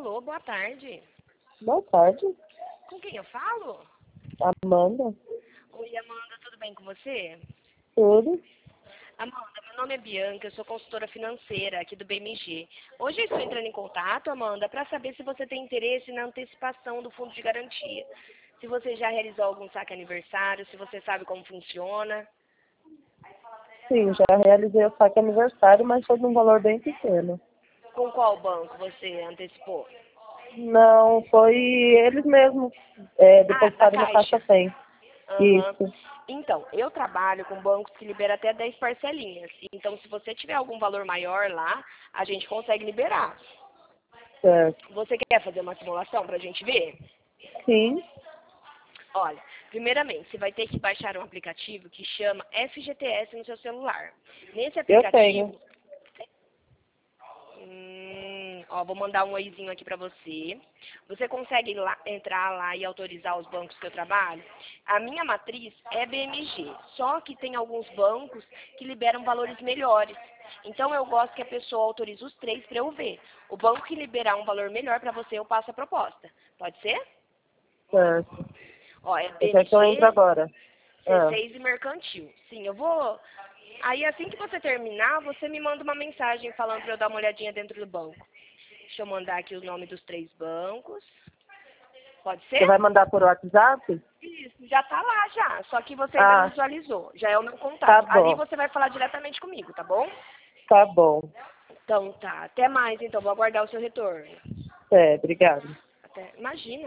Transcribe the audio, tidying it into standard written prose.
Alô, boa tarde. Boa tarde, Com quem eu falo? Amanda. Oi, Amanda, tudo bem com você? Tudo? Amanda, meu nome é Bianca, eu sou consultora financeira aqui do BMG. Hoje eu estou entrando em contato, Amanda, para saber se você tem interesse na antecipação do fundo de garantia. Se você já realizou algum saque aniversário, se você sabe como funciona. Sim, já realizei o saque aniversário, mas foi num valor bem pequeno. Com qual banco você antecipou? Não, foi eles mesmos Da depositaram no Caixa. Caixa 100. Aham. Isso, Então, eu trabalho com bancos que liberam até 10 parcelinhas. Então, se você tiver algum valor maior lá, a gente consegue liberar. certo. Você quer fazer uma simulação para a gente ver? Sim, Olha, primeiramente, você vai ter que baixar um aplicativo que chama FGTS no seu celular. Nesse eu tenho. aplicativo, vou mandar um oizinho aqui para você. Você consegue entrar lá e autorizar os bancos que eu trabalho? A minha matriz é BMG, só que tem alguns bancos que liberam valores melhores. Então eu gosto que a pessoa autorize os três para eu ver. O banco que liberar um valor melhor para você, eu passo a proposta. Pode ser? Certo. Ó, é Eu quero que eu entre BMG, agora. Ah, C6 e Mercantil. Sim, eu vou. Aí assim que você terminar, você me manda uma mensagem falando para eu dar uma olhadinha dentro do banco. Deixa eu mandar aqui o nome dos três bancos. Pode você ser? vai mandar por WhatsApp? Isso, já tá lá já. Só que você ainda não Ah, visualizou. Já é o meu tá contato. Ali bom, você vai falar diretamente comigo, tá bom? tá bom. Então tá. Até mais, então. Vou aguardar o seu retorno. Obrigada. Até. Imagina.